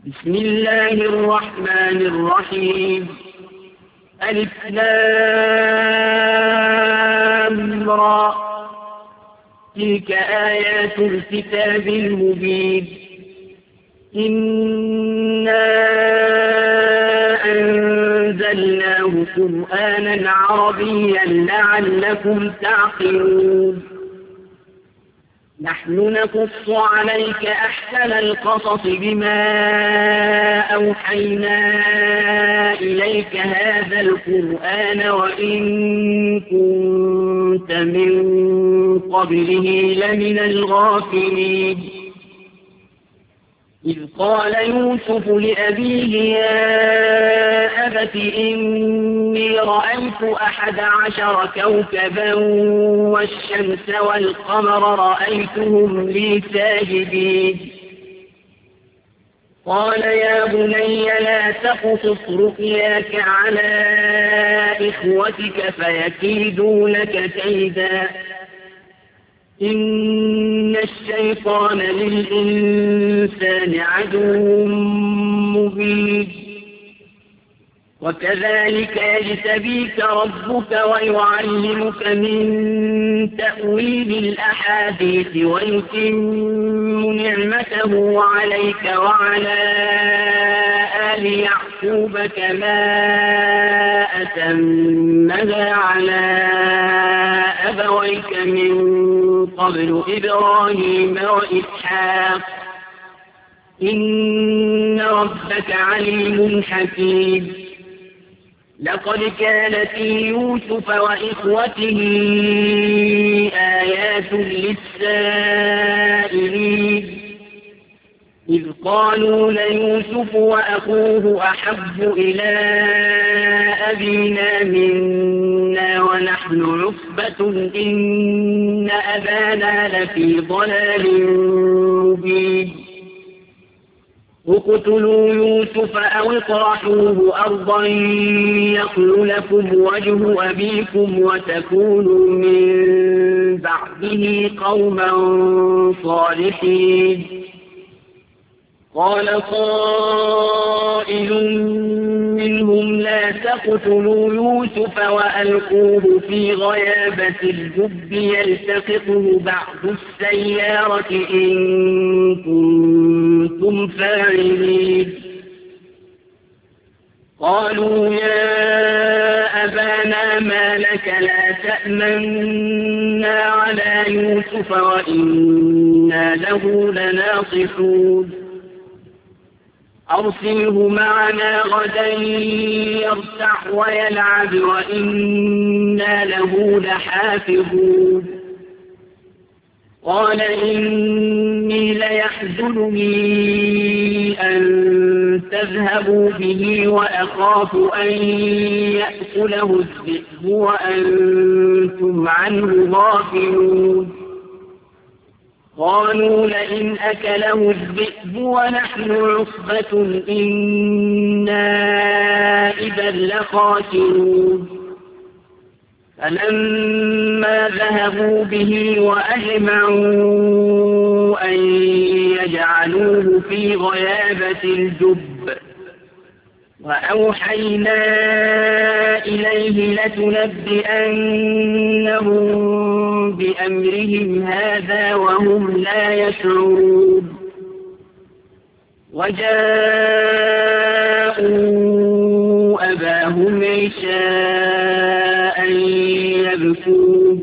بسم الله الرحمن الرحيم. ألف لام را. تلك آيات الكتاب المبين. إنا أنزلناه قرآنا عربيا لعلكم تعقلون. نحن نقص عليك أحسن القصص بما أوحينا إليك هذا القرآن وإن كنت من قبله لمن الغافلين. إذ قال يوسف لأبيه يا أبت إني رأيت 11 كوكبا والشمس والقمر رأيتهم لي ساجدين. قال يا بني لا تقصص رؤياك على إخوتك فيكيدوا لك كيدا إن الشيطان للإنسان عدو مبين. وكذلك يجتبيك ربك ويعلمك من تأويل الأحاديث ويتم نعمته عليك وعلى آل يعقوب كما أتمها على أبويك من قبل إبراهيم وإسحاق إن ربك عليم حكيم. لقد كان في يوسف وإخوته آيات للسائلين إذ قالوا ليوسف وأخوه أحب إلى أبينا منا ونحن عصبة إن أبانا لفي ضلال مبين. اقتلوا يوسف أو اطرحوه أرضا يخل لكم وجه أبيكم وتكونوا من بعده قوما صالحين. قال قائل منهم لا تقتلوا يوسف وألقوه في غيابة الجب يلتقطه بعض السيارة إن كنتم فاعلين. قالوا يا أبانا ما لك لا تأمنا على يوسف وإنا له لناصحون. أرسله معنا غدا يرتع ويلعب وإنا له لحافظون. قال إني ليحزنني أن تذهبوا به وأخاف أن يأكله الذئب وأنتم عنه غافلون. قالوا لئن أكله الذئب ونحن عصبة إنا إذا لخاسرون. فلما ذهبوا به وأجمعوا أن يجعلوه في غيابة الجب وأوحينا إليه لتنبئنهم بأمرهم هذا وهم لا يشعرون. وجاءوا أباهم عشاء يبكون.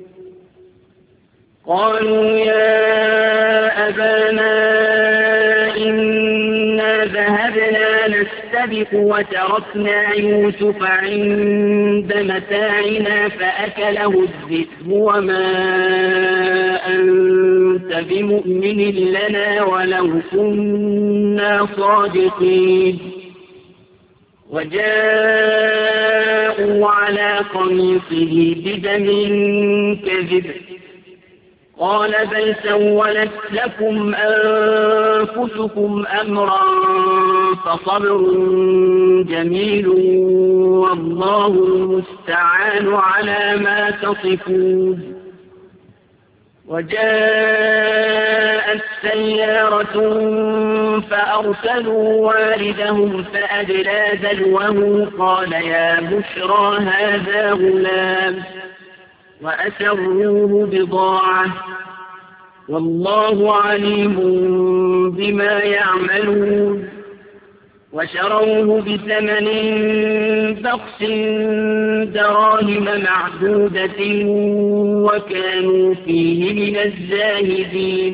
قالوا يا أبانا إنا ذهبنا نستبق وتركنا يوسف عند متاعنا فأكله الذئب وما أنت بمؤمن لنا ولو كنا صادقين. وجاءوا على قميصه بدم كذب قال بل سولت لكم أنفسكم أمرا فصبر جميل والله المستعان على ما تصفون. وجاءت سيارة فأرسلوا واردهم فأدلى دلوه قال يا بشرى هذا غلام وأسروه بضاعة والله عليم بما يعملون وشروه بثمن بخس دراهم معدودة وكانوا فيه من الزاهدين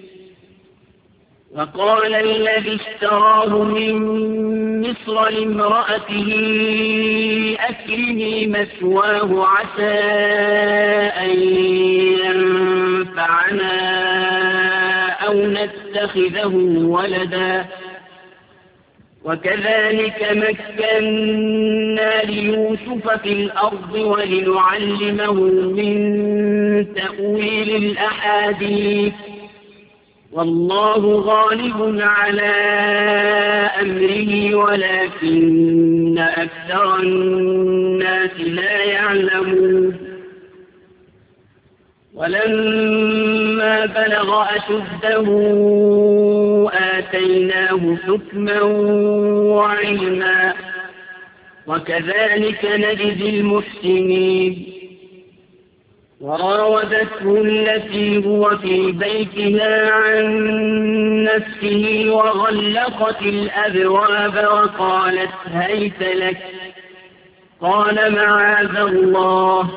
وقال الذي اشتراه من مصر لامرأته أكرمي مثواه عسى أن ينفعنا أو نتخذه ولدا وكذلك مكنا ليوسف في الأرض ولنعلمه من تأويل الأحاديث والله غالب على أمره ولكن أكثر الناس لا يعلمون ولما بلغ أشده آتيناه حكما وعلما وكذلك نجزي المحسنين وراودته التي هو في بيتها عن نفسه وغلقت الأبواب وقالت هيت لك قال معاذ الله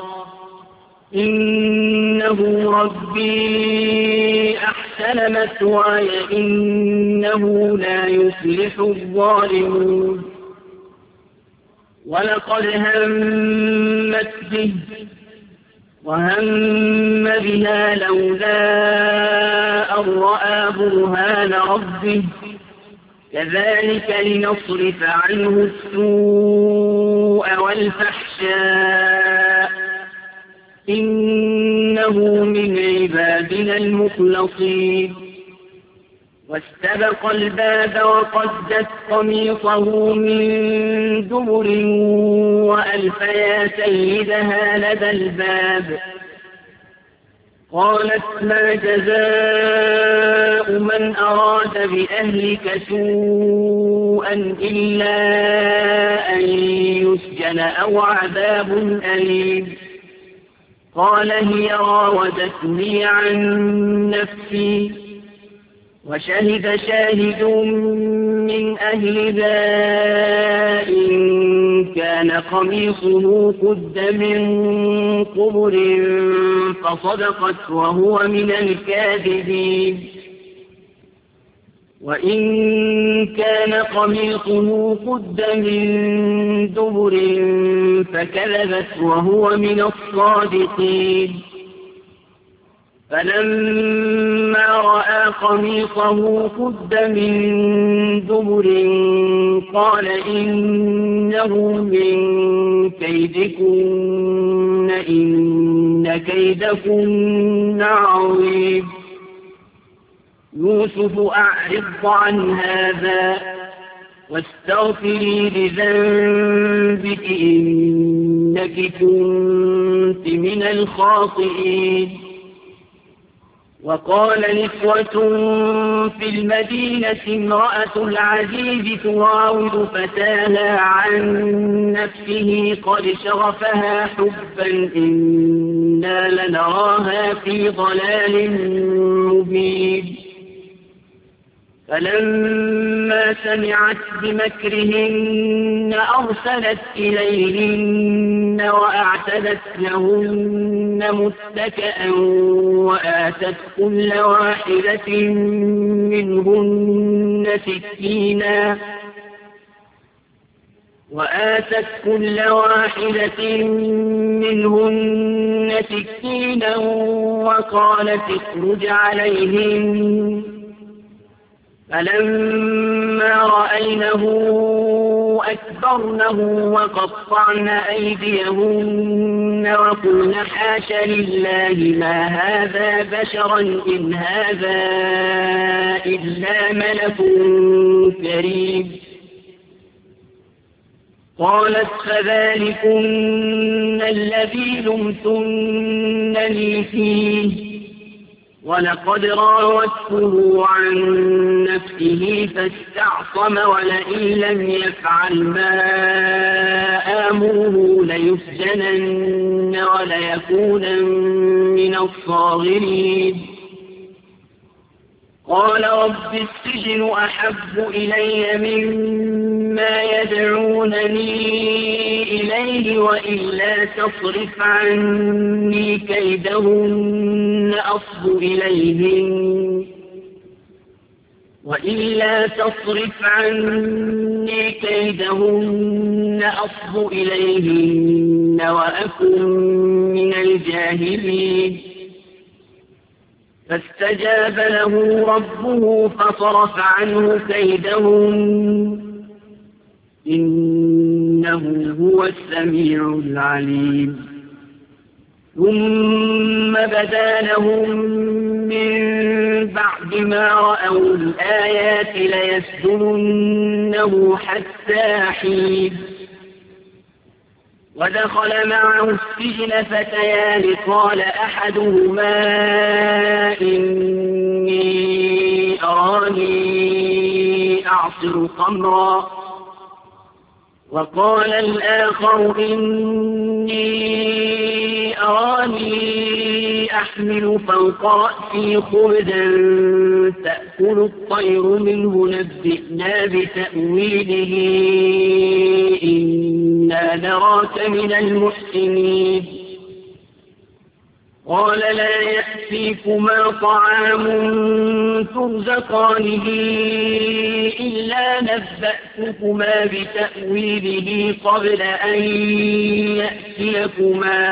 إنه ربي أحسن مثواي إنه لا يفلح الظالمون ولقد همت به وهم بها لولا أن رأى برهان ربه كذلك لنصرف عنه السوء والفحشاء إنه من عبادنا المخلصين واستبق الباب وقدت قميصه من دبر وألف يا سيدها لدى الباب قالت ما جزاء من أراد بأهلك سوءا إلا أن يسجن أو عذاب أليم قال هي راودتني عن نفسي وشهد شاهد من أهلها إن كان قميصه قد من قبل فصدقت وهو من الكاذبين وإن كان قميصه قد من دبر فكذبت وهو من الصادقين فلما رأى قميصه قد من دبر قال إنه من كيدكن إن كيدكن عظيم يوسف أعرض عن هذا واستغفري لذنبك إنك كنت من الخاطئين وقال نسوة في المدينة امرأة العزيز تراود فتاها عن نفسه قد شغفها حبا إنا لنراها في ضلال مبين فلما سمعت بمكرهن أرسلت إليهن وأعتدت لهن متكئا وآتت كل واحدة منهن سكينا وقالت اخرج عليهن فلما رأينه أكبرنه وقطعن أيديهن وقلن حاش لله ما هذا بشرا إن هذا إلا ملك كريم قالت فذلكن الذي لمتنني فيه ولقد راودته عن نفسه فاستعصم ولئن لم يفعل ما آمره ليسجنن وليكونن من الصاغرين قال رب السجن أحب إلي مما يدعونني إليه وإلا تصرف عني كيدهن أصب إليهن وأكن من الجاهلين فاستجاب له ربه فصرف عنه كيدهن إنه هو السميع العليم ثم بدا لهم من بعد ما رأوا الآيات ليسجننه حتى حين ودخل معه السجن فتيان قال أحدهما إني أراني أعصر خمرا وقال الآخر إني أراني أحمل فوق رأسي خبزا تأكل الطير منه نبئنا بتأويله إنا نراك من المحسنين قال لا يأتيكما طعام ترزقانه إلا نبأتكما بتأويله قبل أن يأتيكما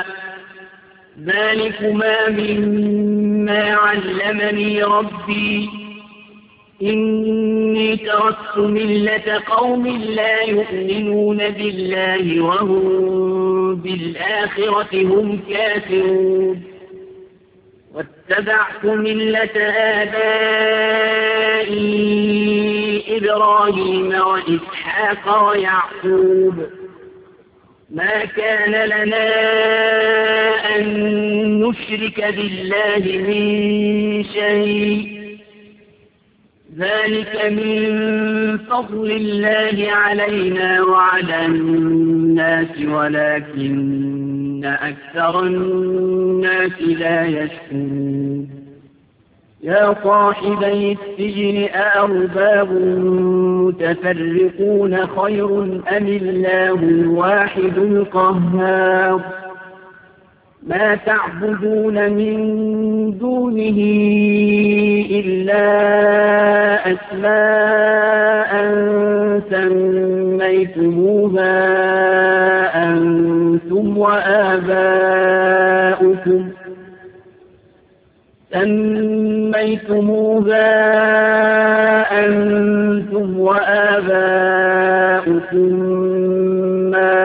ذلكما مما علمني ربي إني تركت ملة قوم لا يؤمنون بالله وهم بالآخرة هم كافرون واتبعت ملة آبائي إبراهيم وإسحاق ويعقوب ما كان لنا أن نشرك بالله من شيء ذلك من فضل الله علينا وعلى الناس ولكن أكثر الناس لا يشكرون يا صاحبي السجن أأرباب متفرقون خير أم الله الواحد القهار ما تعبدون من دونه إلا أسماء سميتموها أنتم وآباؤكم ما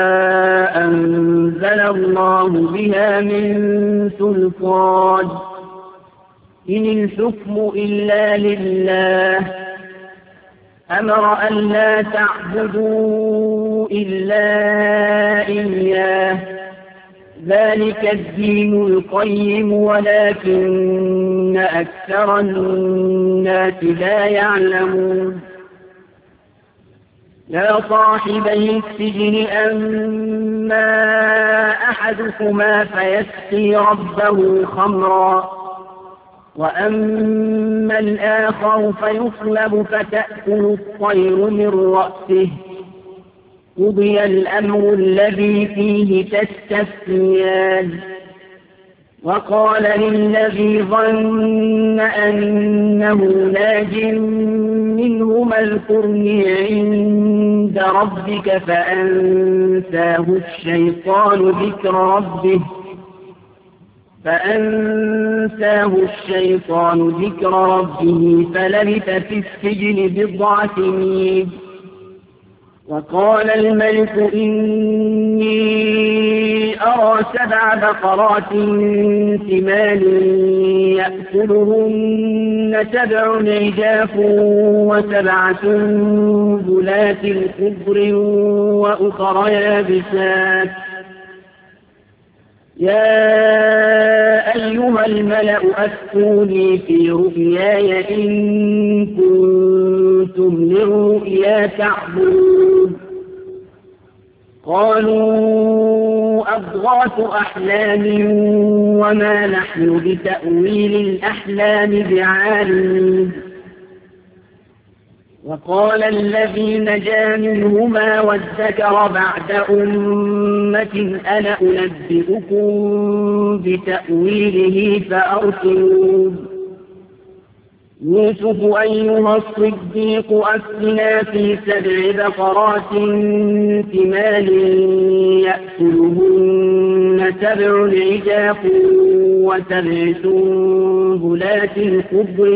أنزل الله بها من سلطان إن الحكم إلا لله أمر أن لا تعبدوا إلا إياه ذلك الدين القيم ولكن أكثر الناس لا يعلمون يا صاحبي السجن أما أحدكما فيسقي ربه خمرا وأما الآخر فيصلب فتأكل الطير من رأسه قضي الأمر الذي فيه تستفتيان وقال للذي ظن أنه ناج منهما اذكرني عند ربك فأنساه الشيطان ذكر ربه فلبث في السجن بضع سنين وقال الملك إني أرى 7 بقرات ثمان يأكلهن 7 عجاف و7 سنبلات خضر وأخر يابسات يا أيها الملأ أفتوني في رؤياي إن كنتم للرؤيا تعبرون قالوا أضغاث أحلام وما نحن بتأويل الأحلام بعالمين وقال الذي نجا منهما وادكر بعد أمة أنا أنبئكم بتأويله فأرسلون يوسف أيها الصديق أفتنا في 7 بقرات ثمان يأكلهن 7 عجاف و7 سنبلات خضر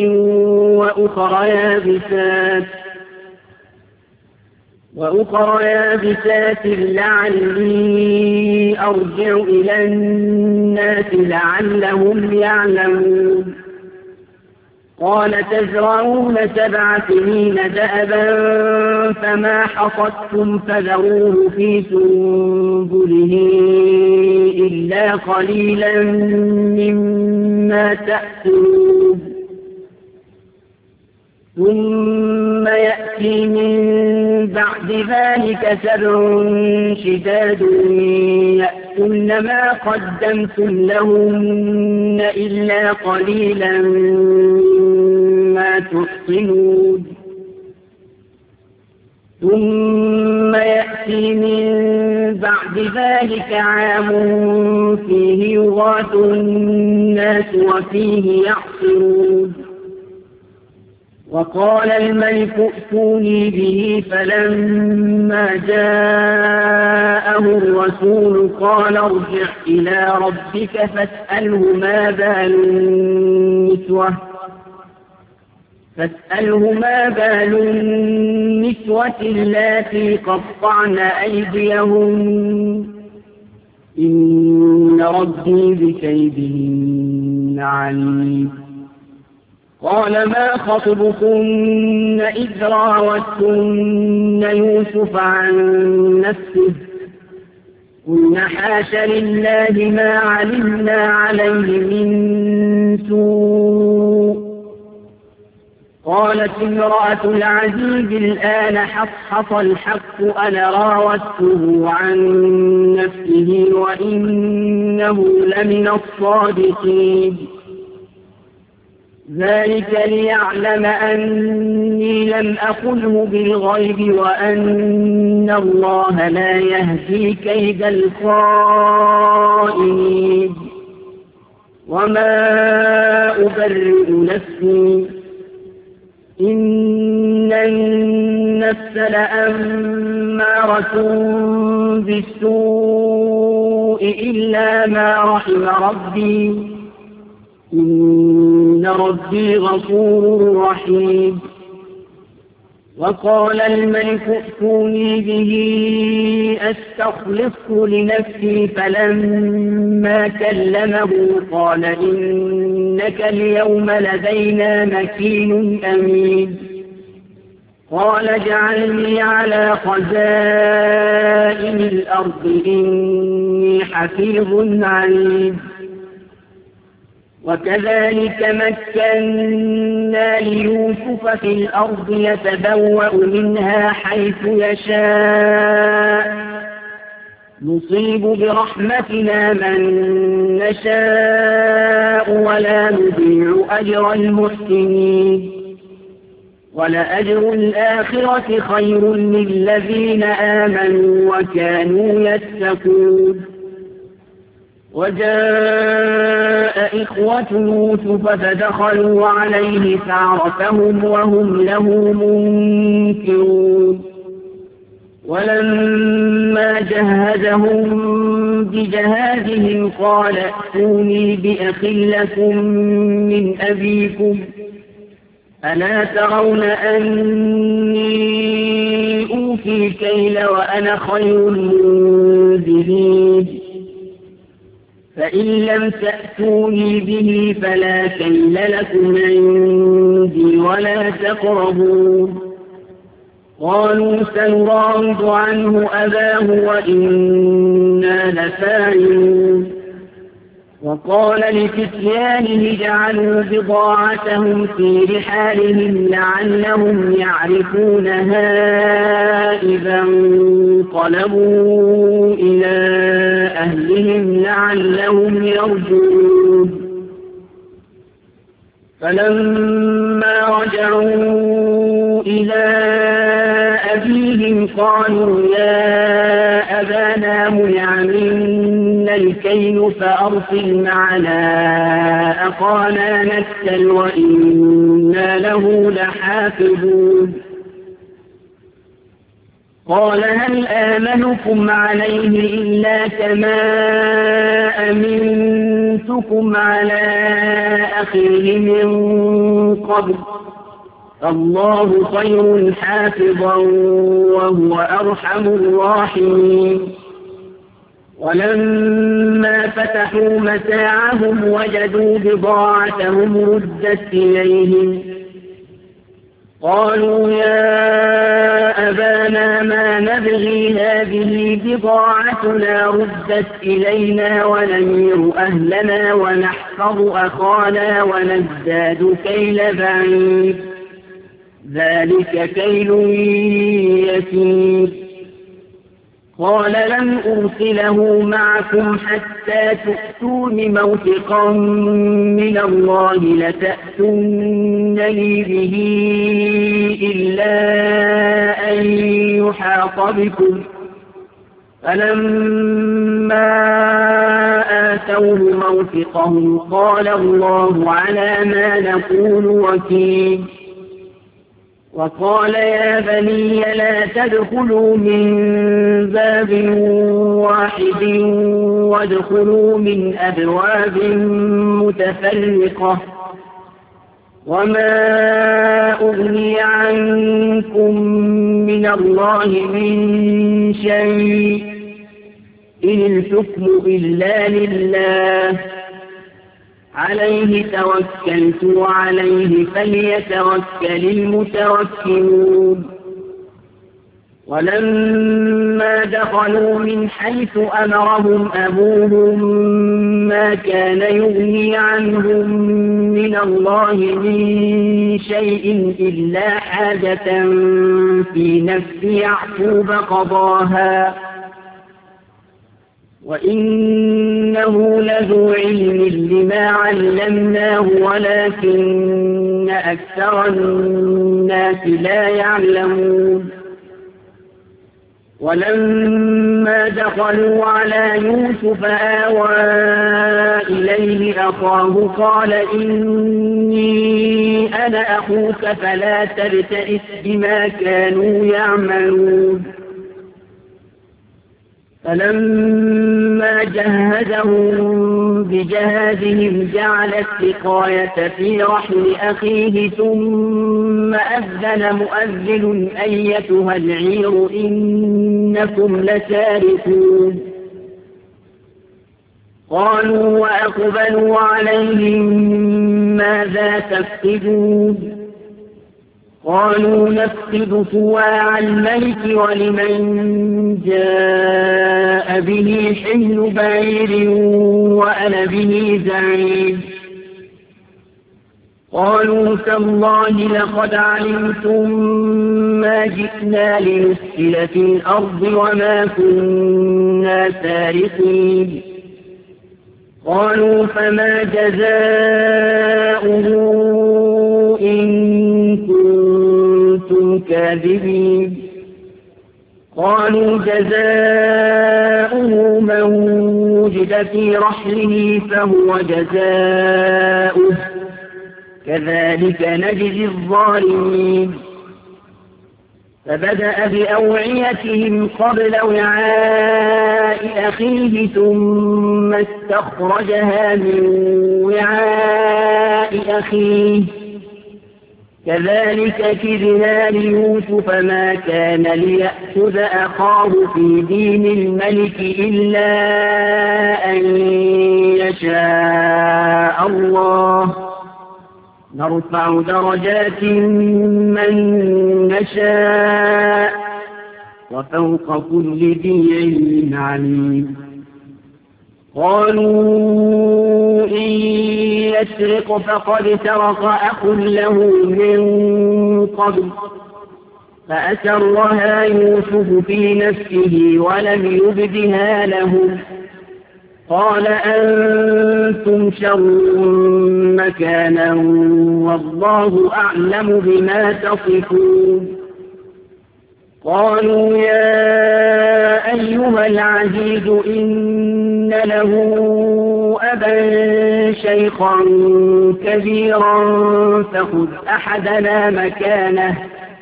وأخر يابسات لعلي أرجع إلى الناس لعلهم يعلمون قال تزرعون 7 سنين دأبا فما حصدتم فذروه في سنبله إلا قليلا مما تأكلون ثم يأتي من بعد ذلك 7 شداد يأكلن ما قدمتم لهن إلا قليلا مما تحصنون ثم يأتي من بعد ذلك عام فيه يغاث الناس وفيه يعصرون وقال الملك ائتوني به فلما جاءه الرسول قال ارجع إلى ربك فاسأله ما بال النسوة اللاتي قطعن أيديهن إن ربي بكيدهن عليم قال ما خطبكن إذ راوتن يوسف عن نفسه قلنا حاش لله ما علمنا عليه من سوء قالت امرأة العزيز الآن حصحص الحق أنا راودته عن نفسه وإنه لمن الصادقين ذلك ليعلم أني لم أخنه بالغيب وأن الله لا يهدي كيد الخائنين وما أبرئ نفسي إن النفس لأمارة بالسوء إلا ما رحم ربي إن ربي غفور رحيم وقال الملك ائتوني به أستخلصه لنفسي فلما كلمه قال إنك اليوم لدينا مكين أمين قال اجعلني على خزائن الأرض إني حفيظ عليم وكذلك مكنا ليوسف في الأرض يتبوأ منها حيث يشاء نصيب برحمتنا من نشاء ولا نضيع أجر المحسنين ولأجر الآخرة خير للذين آمنوا وكانوا يتقون وجاء إخوة يوسف فدخلوا عليه فعرفهم وهم له منكرون ولما جهزهم بجهازهم قال ائتوني بأخ لكم من أبيكم ألا ترون أني أوفي الكيل وأنا خير المنزلين فإن لم تأتوني به فلا كيل لكم عندي ولا تقربون قالوا سنراود عنه أباه وإنا لفاعلون وقال لفتيانه اجعلوا بضاعتهم في رحالهم لعلهم يعرفونها إذا انقلبوا إلى أهلهم لعلهم يرجعون فلما رجعوا إلى أبيهم قالوا يا أبانا منع منا الكيل فأرسل معنا أخانا نكتل وإنا له لحافظون قال هل آمنكم عليه إلا كما أمنتكم على أخيه من قبل الله خير حافظا وهو أرحم الراحمين ولما فتحوا متاعهم وجدوا بضاعتهم ردت إليهم قالوا يا أبانا ما نبغي هذه بضاعتنا ردت إلينا ونمير أهلنا ونحفظ أخانا ونزداد كيل بعيد ذلك كيل يسير قال لن أرسله معكم حتى تؤتون موثقا من الله لتأتونني به إلا أن يحاط بكم فلما آتوه موثقهم قال الله على ما نقول وكيل وقال يا بني لا تدخلوا من باب واحد وادخلوا من أبواب متفرقة وما أغني عنكم من الله من شيء إن الحكم إلا لله عليه توكلت وعليه فليتوكل المتوكلون ولما دخلوا من حيث أمرهم أبوهم ما كان يغني عنهم من الله من شيء إلا حاجة في نفس يعقوب قضاها وإنه لذو علم لما علمناه ولكن أكثر الناس لا يعلمون ولما دخلوا على يوسف آوى إليه أخاه قال إني أنا أخوك فلا تبتئس بما كانوا يعملون فلما جهزهم بجهازهم جعل السقاية في رحل أخيه ثم أذن مؤذن أيتها العير إنكم لسارقون قالوا وأقبلوا عليهم ماذا تفقدون قالوا نفقد صواع الملك ولمن جاء به حمل بعير وأنا به زعيم قالوا تالله لقد علمتم ما جئنا لنفسد في الأرض وما كنا سارقين قالوا فما جزاؤه إن كنتم كاذبين قالوا جزاؤه من وجد في رحله فهو جزاؤه كذلك نجزي الظالمين فبدأ بأوعيتهم قبل وعاء أخيه ثم استخرجها من وعاء أخيه كذلك كدنا ليوسف ما كان ليأخذ أخاه في دين الملك إلا أن يشاء الله نرفع درجات من نشاء وفوق كل ذي علم عليم قالوا إن يسرق فقد سرق أخ له من قبل فأسرها يوسف في نفسه ولم يبدها لهم قال أنتم شر مكانا والله أعلم بما تصفون قالوا يا أيها العزيز إن له أبا شيخا كبيرا فخذ أحدنا مكانه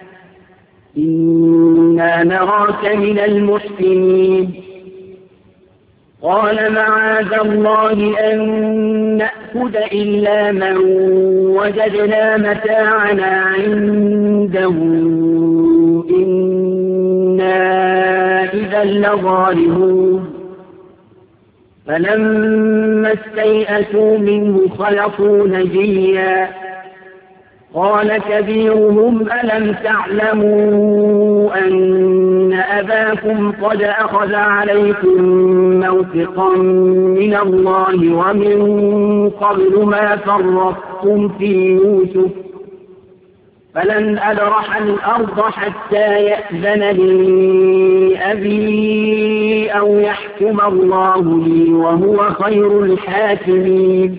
إنا نراك من المحسنين قال معاذ الله أن نأخذ إلا من وجدنا متاعنا عنده إنا إذا لظالمون فلما استيئسوا منه خلصوا نجيا قال كبيرهم ألم تعلموا أن أباكم قد أخذ عليكم موثقا من الله ومن قبل ما فرطتم في يوسف فلن أبرح الأرض حتى يأذن لي أبي أو يحكم الله لي وهو خير الحاكمين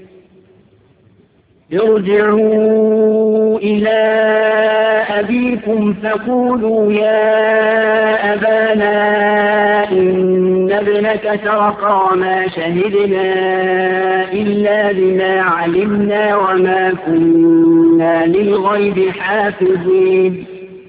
ارجعوا إلى أبيكم فقولوا يا أبانا إن ابنك سرق وما شهدنا إلا بما علمنا وما كنا للغيب حافظين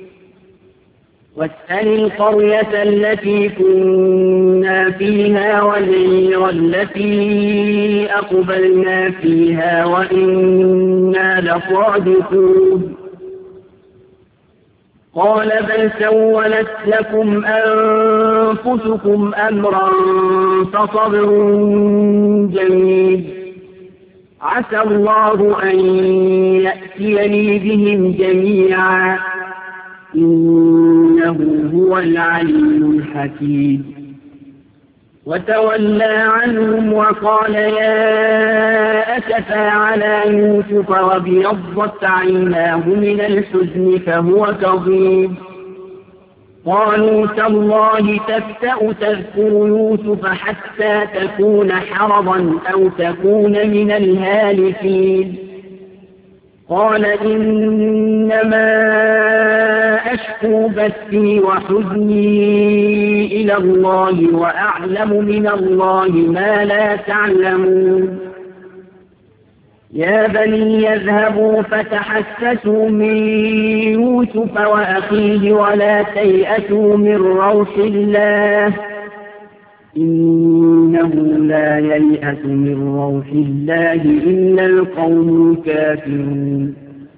واسأل القرية التي كنا فيها والعير التي أقبلنا فيها وإنا لصادقون قال بل سولت لكم أنفسكم أمرا فصبر جميل عسى الله أن يأتيني بهم جميعا إنه هو العليم الحكيم وتولى عنهم وقال يا أسفى على يوسف وابيضت عيناه من الحزن فهو كظيم قالوا تالله تفتأ تذكر يوسف حتى تكون حرضا أو تكون من الهالكين قال إنما أشكو بثي وحزني إلى الله وأعلم من الله ما لا تعلمون يا بني يذهبوا فتحسسوا من يوسف وأخيه ولا تيأسوا من روح الله إنه لا ييأس من روح الله إلا القوم الكافرون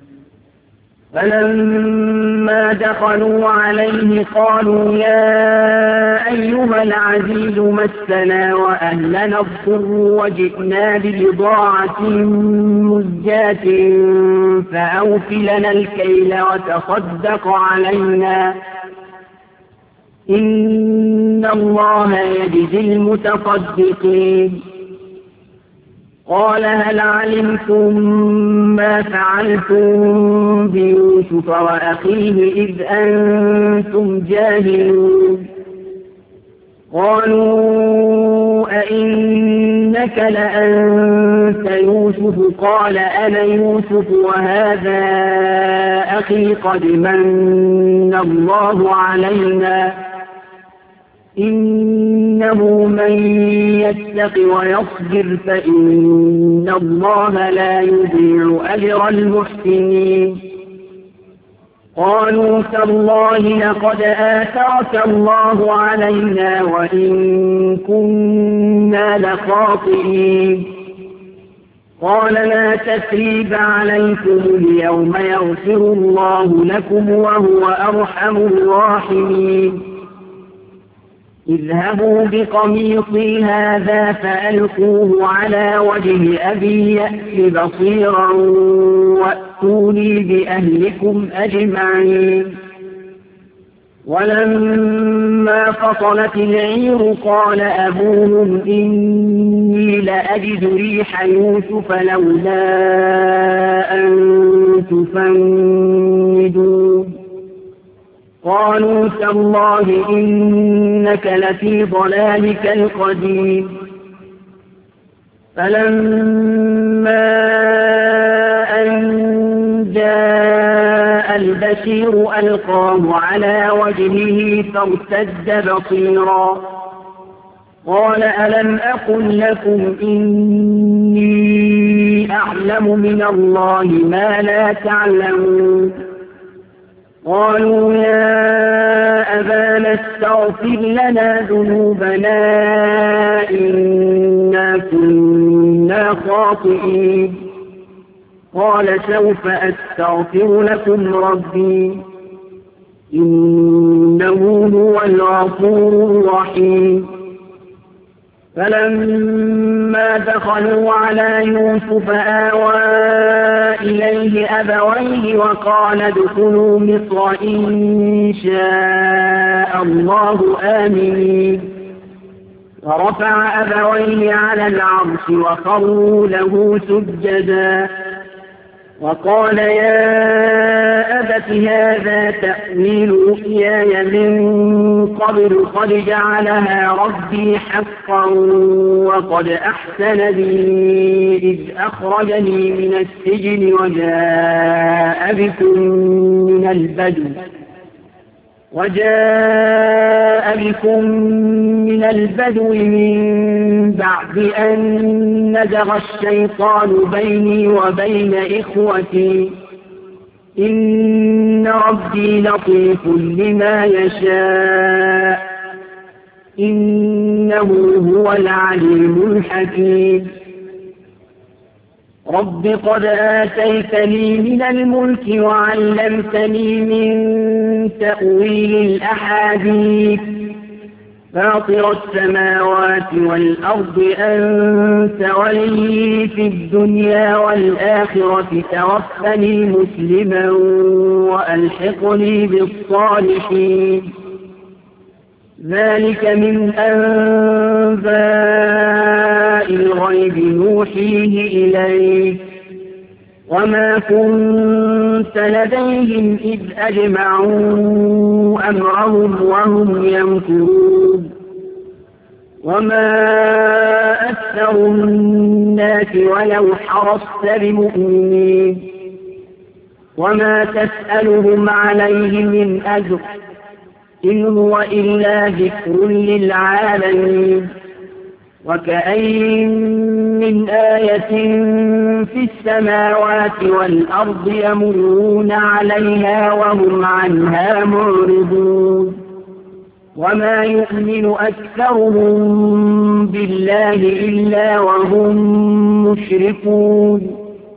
فلما دخلوا عليه قالوا يا أيها العزيز مسنا وأهلنا الضر وجئنا ببضاعة مزجاة فأوف لنا الكيل وتصدق علينا إن الله يجزي المتصدقين قال هل علمتم ما فعلتم بيوسف وأخيه إذ أنتم جاهلون قالوا أئنك لأنت يوسف قال أنا يوسف وهذا أخي قد من الله علينا إنه من يتق ويصبر فإن الله لا يضيع أجر المحسنين قالوا تالله لقد آثرك الله علينا وإن كنا لخاطئين قال لا تثريب عليكم اليوم يغفر الله لكم وهو أرحم الراحمين اذهبوا بقميصي هذا فألقوه على وجه أبي يأت بصيرا وأتوني بأهلكم أجمعين ولما فصلت العير قال أبوهم إني لأجد ريح يوسف لولا أن تفندون قالوا تالله إنك لفي ضلالك القديم فلما أن جاء البشير ألقاه على وجهه فارتد بصيرا قال ألم أقل لكم إني أعلم من الله ما لا تعلمون قالوا يا أبانا استغفر لنا ذنوبنا إنا كنا خاطئين قال سوف أستغفر لكم ربي إنه هو الغفور الرحيم فلما دخلوا على يوسف آوى إليه أبويه وقال ادخلوا مصر إن شاء الله آمنين ورفع أبويه على العرش وخروا له سجدا وقال يا أبت هذا تأويل رؤياي من قبل قد جعلها ربي حقا وقد أحسن بي إذ أخرجني من السجن وجاء بكم من البدو من بعد أن نزغ الشيطان بيني وبين إخوتي إن ربي لطيف لما يشاء إنه هو العليم الحكيم رب قد آتيتني من الملك وعلمتني من تأويل الأحاديث فاطر السماوات والأرض أنت ولي في الدنيا والآخرة توفني مسلما وألحقني بالصالحين ذلك من أنباء الغيب نوحيه إليك وما كنت لديهم إذ أجمعوا أمرهم وهم يمكرون وما أكثر الناس ولو حرصت بمؤمنين وما تسألهم عليه من أجر إن هو إلا ذكر للعالمين وكأين من آية في السماوات والأرض يمرون عليها وهم عنها معرضون وما يؤمن أكثرهم بالله إلا وهم مشركون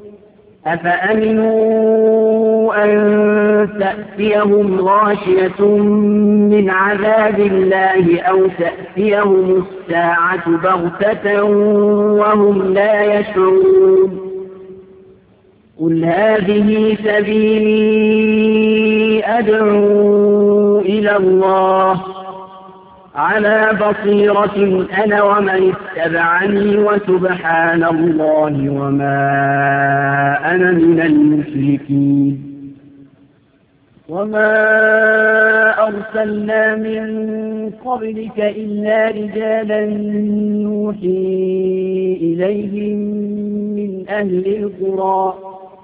أفأمنوا أن تأتيهم غاشية من عذاب الله أو تأتيهم الساعة بغتة وهم لا يشعرون قل هذه سبيلي أدعو إلى الله على بصيرة أنا ومن اتبعني وسبحان الله وما أنا من المشركين وما أرسلنا من قبلك إلا رجالا نوحي إليهم من أهل القرى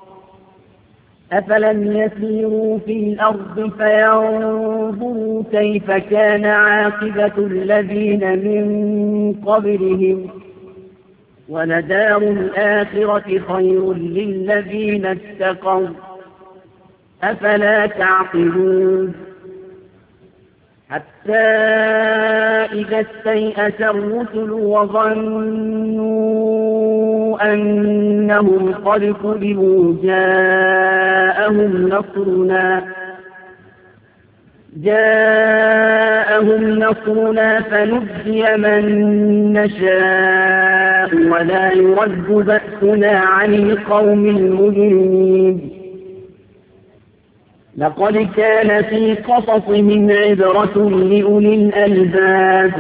أفلم يسيروا في الأرض فينظروا كيف كان عاقبة الذين من قبلهم ولدار الآخرة خير للذين اتقوا أفلا تعقلون حتى إذا استيأس الرسل وظنوا أنهم قد كذبوا جاءهم نصرنا فنجي من نشاء ولا يرد بأسنا عن القوم المجرمين لقد كان في قصصهم عبرة لأولي الألباب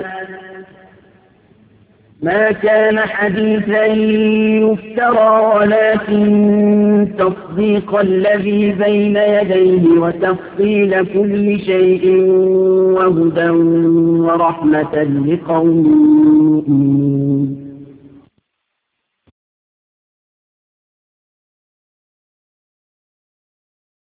ما كان حديثا يفترى ولكن تصديق الذي بين يديه وتفصيل كل شيء وهدى ورحمة لقوم يؤمنون